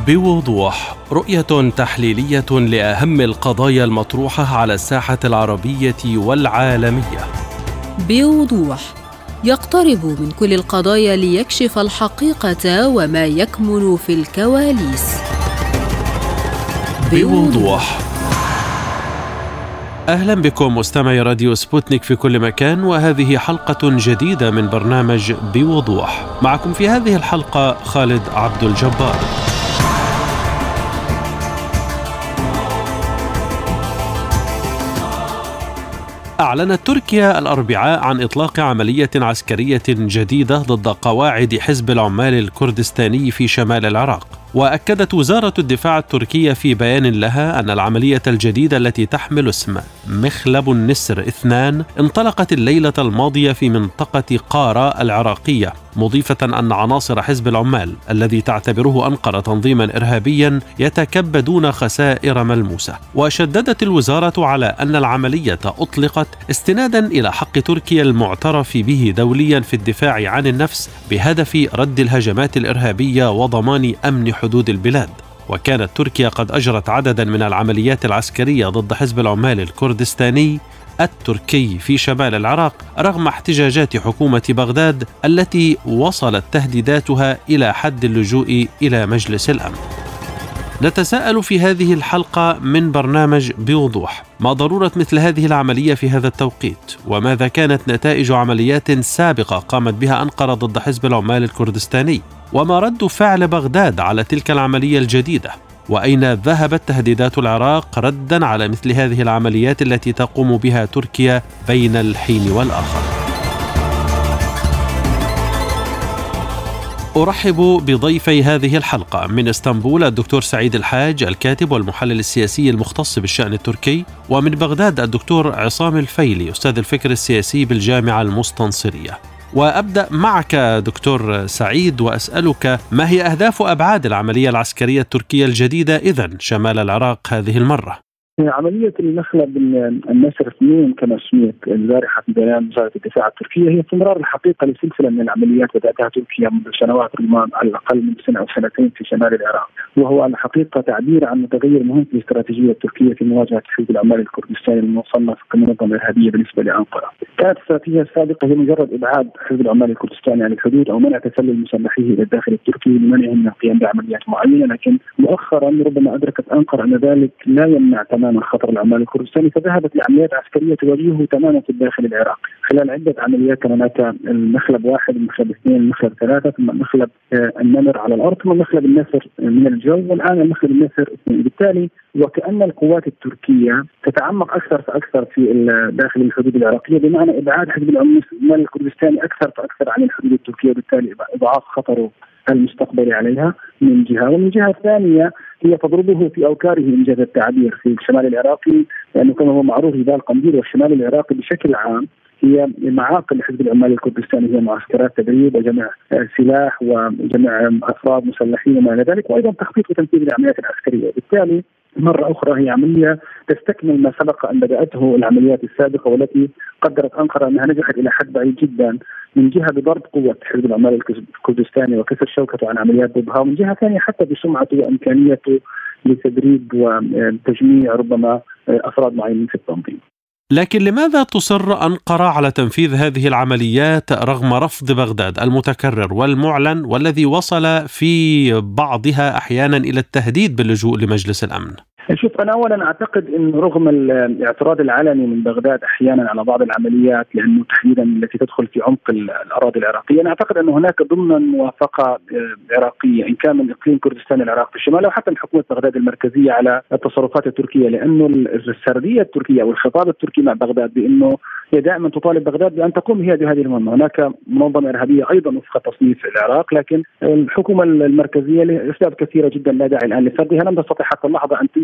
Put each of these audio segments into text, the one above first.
بوضوح، رؤية تحليلية لأهم القضايا المطروحة على الساحة العربية والعالمية. بوضوح، يقترب من كل القضايا ليكشف الحقيقة وما يكمن في الكواليس. بوضوح. أهلا بكم مستمعي راديو سبوتنيك في كل مكان، وهذه حلقة جديدة من برنامج بوضوح. معكم في هذه الحلقة خالد عبد الجبار. أعلنت تركيا الأربعاء عن إطلاق عملية عسكرية جديدة ضد قواعد حزب العمال الكردستاني في شمال العراق. وأكدت وزارة الدفاع التركية في بيان لها أن العملية الجديدة التي تحمل اسم مخلب النسر 2 انطلقت الليلة الماضية في منطقة قارة العراقية، مضيفة أن عناصر حزب العمال الذي تعتبره أنقرة تنظيما إرهابيا يتكبدون خسائر ملموسة. وشددت الوزارة على أن العملية أطلقت استنادا إلى حق تركيا المعترف به دوليا في الدفاع عن النفس بهدف رد الهجمات الإرهابية وضمان أمن حدود البلاد. وكانت تركيا قد أجرت عددا من العمليات العسكرية ضد حزب العمال الكردستاني التركي في شمال العراق رغم احتجاجات حكومة بغداد التي وصلت تهديداتها إلى حد اللجوء إلى مجلس الأمن. نتساءل في هذه الحلقة من برنامج بوضوح ما ضرورة مثل هذه العملية في هذا التوقيت، وماذا كانت نتائج عمليات سابقة قامت بها أنقرة ضد حزب العمال الكردستاني، وما رد فعل بغداد على تلك العملية الجديدة، وأين ذهبت تهديدات العراق ردا على مثل هذه العمليات التي تقوم بها تركيا بين الحين والآخر. أرحب بضيفي هذه الحلقة من اسطنبول الدكتور سعيد الحاج، الكاتب والمحلل السياسي المختص بالشأن التركي، ومن بغداد الدكتور عصام الفيلي أستاذ الفكر السياسي بالجامعة المستنصرية. وأبدأ معك دكتور سعيد وأسألك ما هي أهداف وأبعاد العملية العسكرية التركية الجديدة إذن شمال العراق هذه المرة؟ عملية المخلب النسر 2 كما سميت البارحة في بيان وزارة الدفاع التركية هي استمرار الحقيقة لسلسلة من العمليات بدأتها تركيا منذ سنوات ربما على الأقل من سنة أو سنتين في شمال العراق، وهو الحقيقة تعبير عن متغير مهم في الاستراتيجية التركية في مواجهة حزب العمال الكردستاني المصنف كمنظمة إرهابية بالنسبة لأنقرة. كانت الاستراتيجية السابقة هي مجرد إبعاد حزب العمال الكردستاني عن الحدود أو منع تسلل مسلحيه إلى الداخل التركي لمنعهم من القيام بعمليات معينة، لكن مؤخرا ربما أدركت أنقرة أن ذلك لا يمنع تماما خطر العمال الكردستاني، فذهبت لعمليات عسكرية تواجهه تماما في الداخل العراقي. خلال عدة عمليات كان هناك المخلب 1، المخلب 2، المخلب 3، ثم المخلب النمر على الأرض، ثم المخلب النسر من الجو، والآن المخلب النسر 2. بالتالي وكأن القوات التركية تتعمق أكثر فأكثر في داخل الحدود العراقية، بمعنى إبعاد حزب العمال الكردستاني أكثر فأكثر عن الحدود التركية، وبالتالي إضعاف خطره المستقبلي عليها من جهة، ومن جهة ثانية هي تضربه في أوكاره إنجاز التعبير في الشمال العراقي، لأنه كما هو معروف جبال قنديل والشمال العراقي بشكل عام هي معاقل لحزب العمال الكردستاني، هي معسكرات تدريب وجمع سلاح وجمع أفراد مسلحين وما إلى ذلك، وأيضا تخطيط وتنفيذ العمليات العسكرية. بالتالي مرة أخرى هي عملية تستكمل ما سبق أن بدأته العمليات السابقة، والتي قدرت أنقرة أنها نجحت إلى حد بعيد جدا، من جهة بضرب قوة حزب العمال الكردستاني وكسر شوكته عن عمليات ضدها، ومن جهة ثانية حتى بسمعته وإمكانيته لتدريب وتجميع ربما أفراد معينين في التنظيم. لكن لماذا تصر أنقرة على تنفيذ هذه العمليات رغم رفض بغداد المتكرر والمعلن، والذي وصل في بعضها أحيانا إلى التهديد باللجوء لمجلس الأمن؟ شوف، أنا أولا أعتقد أن رغم الاعتراض العلني من بغداد أحيانا على بعض العمليات، لأنه تحديدا التي تدخل في عمق الأراضي العراقية، أنا أعتقد أن هناك ضمن موافقة عراقية إن كان من إقليم كردستان العراق في الشمال أو حتى من حكومة بغداد المركزية على التصرفات التركية، لأنه السردية التركية أو الخطاب التركي مع بغداد بأنه هي دائما تطالب بغداد بأن تقوم هي بهذه المهمة. هناك منظمة إرهابية أيضا وفق تصنيف العراق، لكن الحكومة المركزية لأسباب كثيرة جدا لا داعي الآن لسردها لم تستطع حتى اللحظة أن تنجز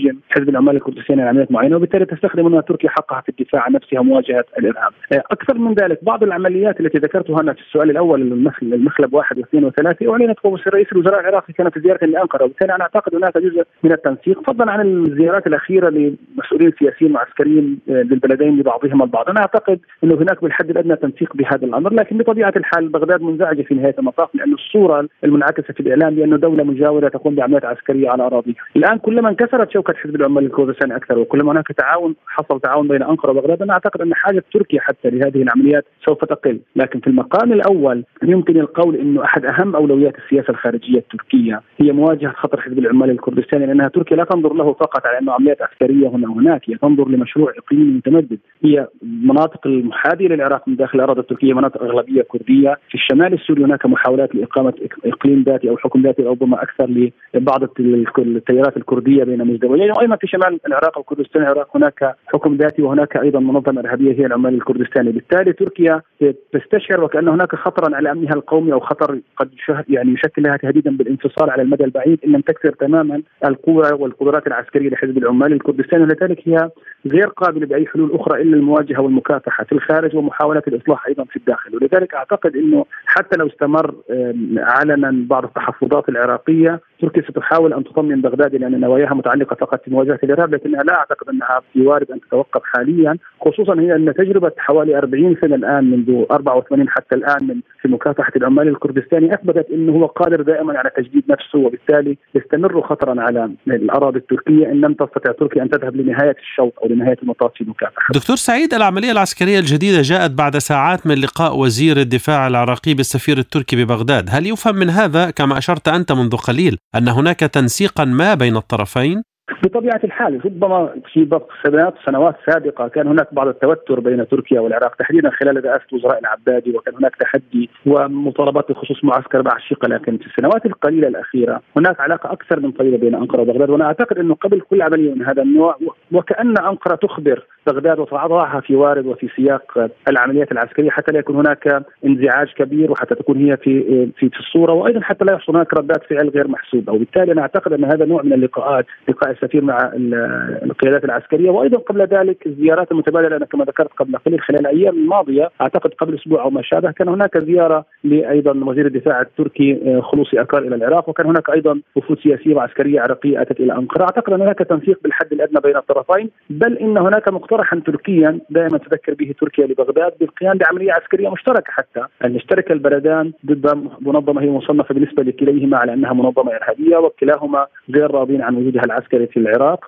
تحجم حزب العمال الكردستاني عمليات معينة، وبالتالي تستخدم أنها تركيا حقها في الدفاع عن نفسها ومواجهة الإرهاب. أكثر من ذلك بعض العمليات التي ذكرتها أنا في السؤال الأول المخلب 1 و2 و3 أعلنت رئيس الوزراء العراقي كان في زيارة لأنقرة، وبالتالي أنا أعتقد هناك جزء من التنسيق فضلا عن الزيارات الأخيرة لمسؤولين سياسيين وعسكريين للبلدين لبعضهما البعض. أنا أعتقد أنه هناك بالحد الأدنى تنسيق بهذا الأمر، لكن بطبيعة الحال بغداد منزعجة في نهاية المطاف، لأن الصورة المنعكسة في الإعلام بأن دولة مجاورة تقوم بعمليات عسكرية على أراضيها. الآن كلما انكسرت شوكة حزب العمال الكردستاني أكثر، وكلما هناك حصل تعاون بين أنقرة وبغداد، أنا أعتقد أن حاجة تركيا حتى لهذه العمليات سوف تقل. لكن في المقام الأول يمكن القول أنه أحد أهم أولويات السياسة الخارجية التركية هي مواجهة خطر حزب العمال الكردستاني، لأنها تركيا لا تنظر له فقط على أنه عمليات عسكرية هنا وهناك، هي تنظر لمشروع إقليمي متمدد. هي مناطق المحاذية للعراق من داخل الأراضي التركية مناطق أغلبية كردية. في الشمال السوري هناك محاولات لإقامة إقليم ذاتي أو حكم ذاتي، ربما أكثر لبعض التيارات الكردية بين مزدوجين، وأيضا في شمال العراق وكردستان العراق هناك حكم ذاتي، وهناك أيضا منظمة إرهابية هي العمال الكردستاني. بالتالي تركيا تستشعر وكأن هناك خطرا على أمنها القومي أو خطر قد يشكل لها تهديدا بالانفصال على المدى البعيد إن لم تكسر تماما القوة والقدرات العسكرية لحزب العمال الكردستاني، ولذلك هي غير قابلة بأي حلول أخرى إلا المواجهة والمكافحة في الخارج ومحاولة الإصلاح أيضا في الداخل. ولذلك أعتقد أنه حتى لو استمر علنا بعض التحفظات العراقية، تركيا ستحاول أن تطمئن بغداد لأن نواياها متعلقة فقط في مواجهة الإرهاب، لكنها لا أعتقد أنها بوارد أن تتوقف حاليا، خصوصا هي أن تجربة حوالي 40 سنة الآن منذ 84 حتى الآن في مكافحة العمال الكردستاني أثبتت أنه هو قادر دائما على تجديد نفسه، وبالتالي يستمر خطرا على الأراضي التركية إن لم تستطع تركيا أن تذهب لنهاية الشوط أو لنهاية المطاف في المكافحة. دكتور سعيد، العملية العسكرية الجديدة جاءت بعد ساعات من لقاء وزير الدفاع العراقي بالسفير التركي ببغداد، هل يفهم من هذا كما أشرت أنت منذ قليل أن هناك تنسيقا ما بين الطرفين؟ بطبيعة الحال ربما في سنوات سابقة كان هناك بعض التوتر بين تركيا والعراق تحديدا خلال رئاسة وزراء العبادي، وكان هناك تحدي ومطالبات بخصوص معسكر بعشيقة، لكن في السنوات القليلة الأخيرة هناك علاقة أكثر من طيبة بين أنقرة وبغداد. وأنا أعتقد أنه قبل كل عملية من هذا النوع وكأن أنقرة تخبر بغداد وتضعها في وارد وفي سياق العمليات العسكرية حتى لا يكون هناك انزعاج كبير وحتى تكون هي في الصورة، وأيضا حتى لا يحصل هناك ردات فعل غير محسوبة. وبالتالي أنا أعتقد أن هذا نوع من اللقاءات، لقاء السفير مع القيادات العسكرية، وأيضا قبل ذلك الزيارات المتبادلة. أنا كما ذكرت قبل قليل خلال الأيام الماضية أعتقد قبل أسبوع أو ما شابه كان هناك زيارة لأيضا وزير الدفاع التركي خلوصي أكار إلى العراق، وكان هناك أيضا وفود سياسية وعسكرية عراقية أتت إلى أنقرة. أعتقد أن هناك تنسيق بالحد الأدنى بين الطرفين، بل إن هناك مقترحا تركيا دائما تذكر به تركيا لبغداد بالقيام بعملية عسكرية مشتركة، حتى أن يشترك البلدان ضد منظمة هي مصنفة بالنسبة لكليهما على أنها منظمة إرهابية، وكلاهما غير راضين عن وجودها العسكري في العراق.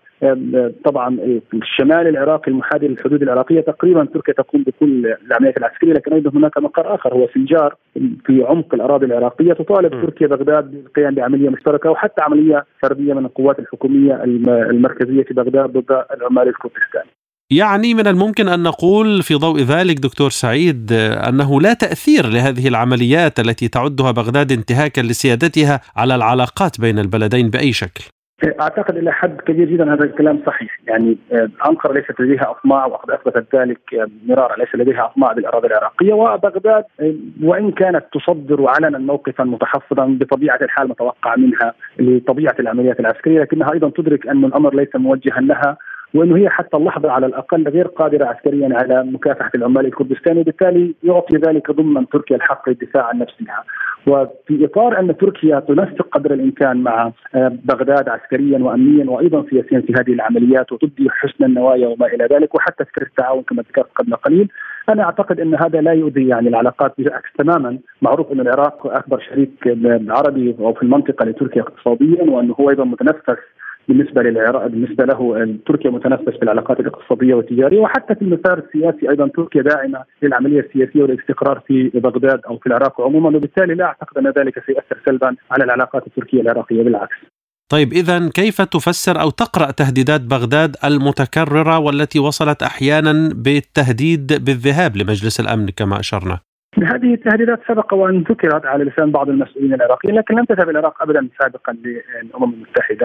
طبعا الشمال العراقي المحاذي للحدود العراقية تقريبا تركيا تقوم بكل العمليات العسكرية، لكن أيضا هناك مقر آخر هو سنجار في عمق الأراضي العراقية تطالب تركيا بغداد بالقيام بعملية مشتركة وحتى عملية فردية من القوات الحكومية المركزية في بغداد ضد العمال الكردستاني. يعني من الممكن أن نقول في ضوء ذلك دكتور سعيد أنه لا تأثير لهذه العمليات التي تعدها بغداد انتهاكا لسيادتها على العلاقات بين البلدين بأي شكل؟ أعتقد إلى حد كبير جدا هذا الكلام صحيح. يعني أنقرة ليست لديها أطماع، وقد أثبتت ذلك مرارا، ليس لديها أطماع بالأراضي العراقية، وبغداد وإن كانت تصدر علنا موقفا متحفظا بطبيعة الحال متوقع منها لطبيعة العمليات العسكرية، لكنها أيضا تدرك أن الأمر ليس موجها لها، وأنه هي حتى اللحظة على الأقل غير قادرة عسكريا على مكافحة العمال الكردستاني، وبالتالي يعطي ذلك ضمن تركيا الحق للدفاع عن نفسها. وفي إطار أن تركيا تنسق قدر الإمكان مع بغداد عسكريا وأمنيا وأيضا سياسيا في هذه العمليات وتبدي حسن النوايا وما إلى ذلك، وحتى فكرة التعاون كما ذكرت قبل قليل، أنا أعتقد أن هذا لا يؤذي يعني العلاقات بالعكس تماما. معروف أن العراق أكبر شريك عربي أو في المنطقة لتركيا اقتصاديا، وأنه هو أيضا متنفس بالنسبة للعراق، بالنسبة له تركيا متنفس في العلاقات الاقتصادية والتجارية، وحتى في المسار السياسي أيضا تركيا داعمة للعملية السياسية والاستقرار في بغداد أو في العراق عموما، وبالتالي لا أعتقد أن ذلك سيؤثر سلبا على العلاقات التركية العراقية، بالعكس. طيب إذن كيف تفسر أو تقرأ تهديدات بغداد المتكررة والتي وصلت أحيانا بالتهديد بالذهاب لمجلس الأمن كما أشرنا؟ هذه التهديدات سبق وأن ذكرت على لسان بعض المسؤولين العراقيين، لكن لم تذهب العراق أبدا سابقا للأمم المتحدة.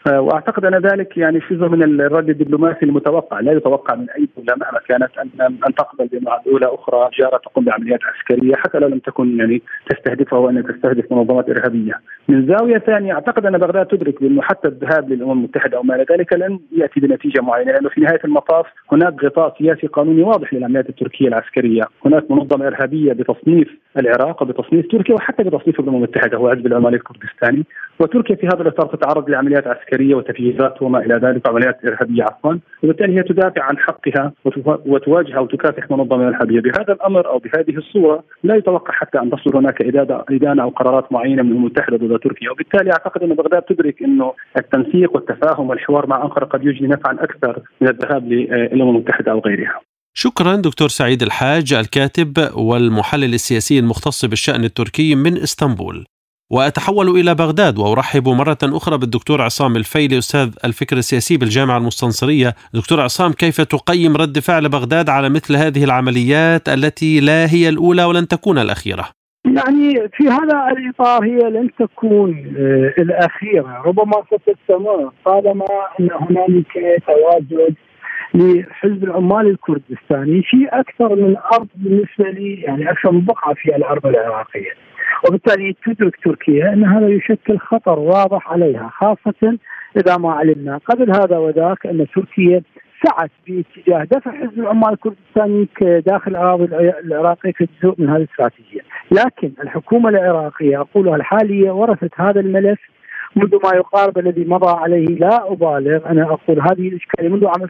واعتقد ان ذلك يعني جزء من الرد الدبلوماسي المتوقع. لا يتوقع من اي دوله مهما كانت ان تقبل دوله اخرى جاره تقوم بعمليات عسكريه حتى لو لم تكن يعني تستهدفها وان تستهدف منظمات ارهابيه. من زاويه ثانيه اعتقد ان بغداد تدرك بانه حتى الذهاب للامم المتحده او ما الى ذلك لن ياتي بنتيجه معينه، لانه في نهايه المطاف هناك غطاء سياسي قانوني واضح للعمليات التركيه العسكريه، هناك منظمه ارهابيه بتصنيف العراق وبتصنيف تركيا وحتى بتصنيف الامم المتحده هو حزب العمال الكردستاني، وتركيا في هذا الاطار تتعرض لعمليات عسكريه وتفجيرات وما الى ذلك وعمليات ارهابيه وبالتالي هي تدافع عن حقها وتواجه او تكافح منظمه ارهابيه. بهذا الامر او بهذه الصوره لا يتوقع حتى ان تصدر هناك ادانه او قرارات معينه من الامم المتحده ضد تركيا، وبالتالي اعتقد ان بغداد تدرك انه التنسيق والتفاهم والحوار مع انقره قد يجني نفعا اكثر من الذهاب للامم المتحده او غيرها. شكرا دكتور سعيد الحاج، الكاتب والمحلل السياسي المختص بالشأن التركي من اسطنبول. وأتحول إلى بغداد وأرحب مرة أخرى بالدكتور عصام الفيلي أستاذ الفكر السياسي بالجامعة المستنصرية. دكتور عصام، كيف تقيم رد فعل بغداد على مثل هذه العمليات التي لا هي الأولى ولن تكون الأخيرة؟ يعني في هذا الإطار هي لن تكون الأخيرة، ربما ستستمر طالما أن هنالك تواجد لحزب العمال الكردستاني في أكثر من أرض بالنسبة لي، يعني أكثر من بقعة في الأرض العراقية، وبالتالي تدرك تركيا أن هذا يشكل خطر واضح عليها، خاصة إذا ما علمنا قبل هذا وذاك أن تركيا سعت باتجاه دفع حزب العمال الكردستاني داخل الأراضي العراقية كجزء من هذه الاستراتيجية. لكن الحكومة العراقية أقولها الحالية ورثت هذا الملف منذ ما يقارب الذي مضى عليه، لا أبالغ أنا أقول هذه الإشكالية منذ عام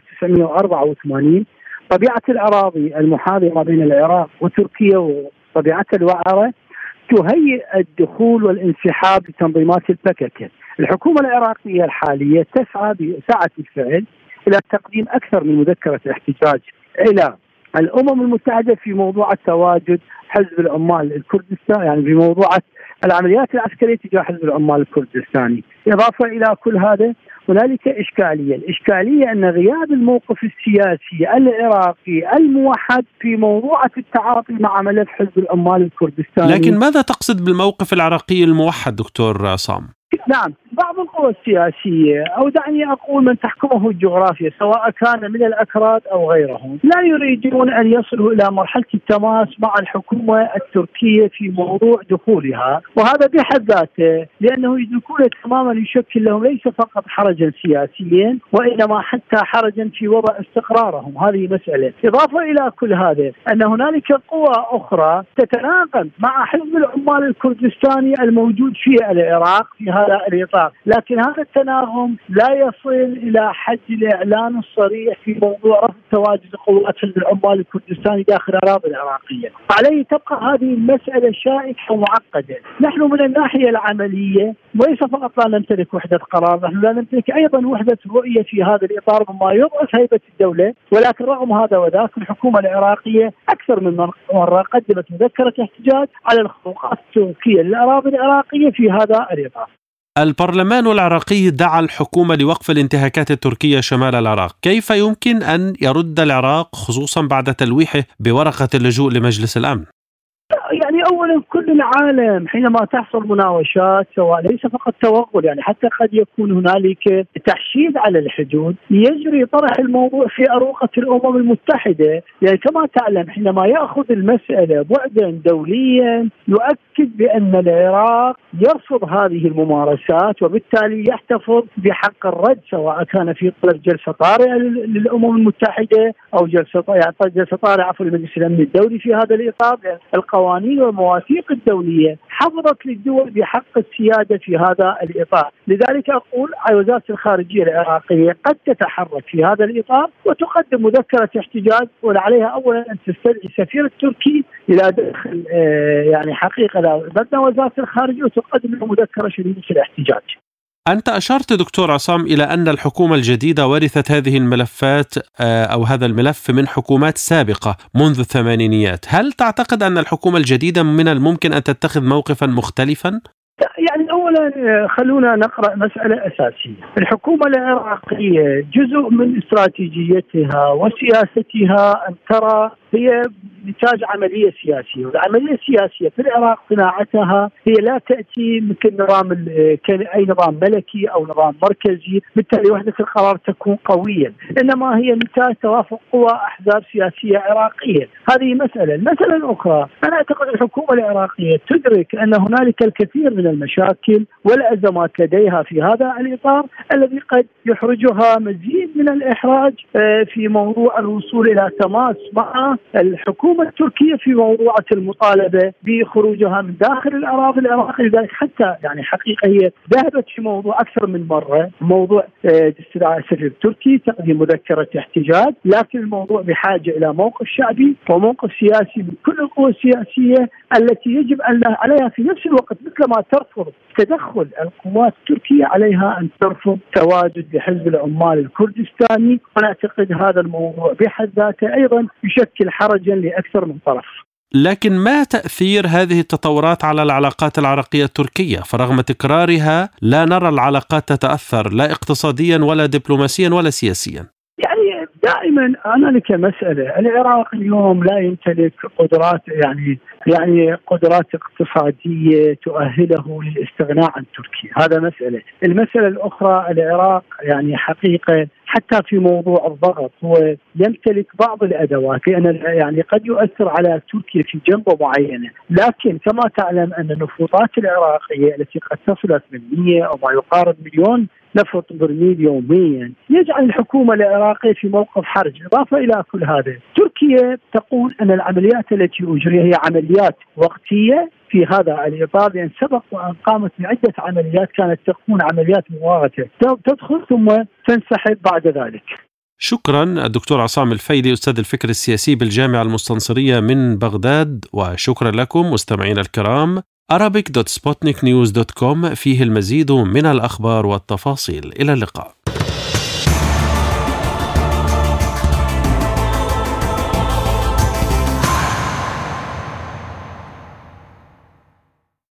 1984. طبيعة الأراضي المحاذرة بين العراق وتركيا وطبيعتها الوعرة تهيئ الدخول والانسحاب لتنظيمات البكك. الحكومة العراقية الحالية سعت بالفعل إلى تقديم أكثر من مذكرة احتجاج إلى الأمم المتحدة في موضوع تواجد حزب العمال الكردستاني، يعني في موضوع العمليات العسكرية تجاه حزب العمال الكردستاني. إضافة إلى كل هذا هنالك الإشكالية أن غياب الموقف السياسي العراقي الموحد في موضوع التعاطي مع ملف حزب العمال الكردستاني. لكن ماذا تقصد بالموقف العراقي الموحد دكتور عصام؟ نعم، بعض القوى السياسية أو دعني أقول من تحكمه الجغرافيا سواء كان من الأكراد أو غيرهم لا يريدون أن يصلوا إلى مرحلة التماس مع الحكومة التركية في موضوع دخولها، وهذا بحد ذاته لأنه يدركون تماما يشكل لهم ليس فقط حرجا سياسيا وإنما حتى حرجا في وضع استقرارهم. هذه مسألة. إضافة إلى كل هذا أن هنالك قوى أخرى تتناقض مع حزب العمال الكردستاني الموجود في العراق في هذا الإطار، لكن هذا التناغم لا يصل إلى حد الإعلان الصريح في موضوع رفض تواجد قوات حزب العمال الكردستاني داخل الأراضي العراقية. عليه تبقى هذه المسألة شائكة ومعقدة. نحن من الناحية العملية وليس فقط لا نمتلك وحدة قرار، نحن لا نمتلك أيضا وحدة رؤية في هذا الإطار مما يضعف هيبة الدولة، ولكن رغم هذا وذاك الحكومة العراقية أكثر من مرة قدمت مذكرة احتجاج على الخروقات التركية للأراضي العراقية في هذا الإطار. البرلمان العراقي دعا الحكومة لوقف الانتهاكات التركية شمال العراق، كيف يمكن أن يرد العراق خصوصا بعد تلويحه بورقة اللجوء لمجلس الأمن؟ يعني أولا كل العالم حينما تحصل مناوشات سواء ليس فقط توغل، يعني حتى قد يكون هنالك تحشيد على الحدود، يجري طرح الموضوع في أروقة الأمم المتحدة. يعني كما تعلم حينما يأخذ المسألة بعدا دوليا يؤكد بأن العراق يرفض هذه الممارسات وبالتالي يحتفظ بحق الرد سواء كان في طلب جلسة طارئة للأمم المتحدة أو جلسة طارئة في مجلس الأمن الدولي في هذا الإطار. القوانين والمواثيق الدولية حفظت للدول بحق السيادة في هذا الإطار. لذلك أقول وزارة الخارجية العراقية قد تتحرك في هذا الإطار وتقدم مذكرة احتجاج، وعليها أولا أن تستدعي السفير التركي إلى داخل يعني حقيقة بدنا وزارة الخارجية وتقدم له مذكرة شديدة الاحتجاج. أنت أشرت دكتور عصام إلى أن الحكومة الجديدة ورثت هذه الملفات أو هذا الملف من حكومات سابقة منذ الثمانينيات. هل تعتقد أن الحكومة الجديدة من الممكن أن تتخذ موقفا مختلفا؟ يعني أولا أولا خلونا نقرأ مسألة أساسية. الحكومة العراقية جزء من استراتيجيتها وسياستها أن ترى هي نتاج عملية سياسية، والعملية السياسية في العراق صناعتها هي لا تأتي مثل نظام أي نظام ملكي أو نظام مركزي بالتالي وحدة القرار تكون قوية، إنما هي نتاج توافق قوى أحزاب سياسية عراقية. هذه مسألة. المسألة الأخرى، أنا أعتقد الحكومة العراقية تدرك أن هنالك الكثير من المشاكل والأزمات لديها في هذا الإطار الذي قد يحرجها مزيد من الإحراج في موضوع الوصول إلى تماس مع الحكومة التركية في موضوع المطالبة بخروجها من داخل الأراضي العراقية. لذلك حتى يعني حقيقة هي ذهبت في موضوع أكثر من مرة، موضوع استدعاء السفير التركي، تقديم مذكرة احتجاج، لكن الموضوع بحاجة إلى موقف شعبي وموقف سياسي من كل القوى السياسية التي يجب أن عليها في نفس الوقت مثل ما ترفض تدخل القوات التركية عليها أن ترفض تواجد لحزب العمال الكردستاني. ونعتقد هذا الموضوع بحد ذاته أيضا يشكل حرجا لأكثر من طرف. لكن ما تأثير هذه التطورات على العلاقات العراقية التركية؟ فرغم تكرارها لا نرى العلاقات تتأثر لا اقتصاديا ولا دبلوماسيا ولا سياسيا. يعني دائما أنا لك مسألة، العراق اليوم لا يمتلك قدرات يعني قدرات اقتصادية تؤهله للاستغناء عن تركيا، هذا مسألة. المسألة الأخرى، العراق يعني حقيقة حتى في موضوع الضغط هو يمتلك بعض الأدوات، لأن يعني قد يؤثر على تركيا في جنبة معينة، لكن كما تعلم أن النفوذات العراقية التي قد تصل 800 أو ما يقارب مليون نفط برميل يوميا يجعل الحكومة العراقية في موقف حرج. إضافة إلى كل هذا، تركيا تقول أن العمليات التي أجريها هي عمليات وقتية في هذا الإطار، لأن سبق وأن قامت بعدة عمليات كانت تكون عمليات مؤقتة تدخل ثم تنسحب بعد ذلك. شكرا الدكتور عصام الفيدي، أستاذ الفكر السياسي بالجامعة المستنصرية من بغداد، وشكرا لكم مستمعين الكرام. Arabic.sputniknews.com فيه المزيد من الأخبار والتفاصيل. إلى اللقاء.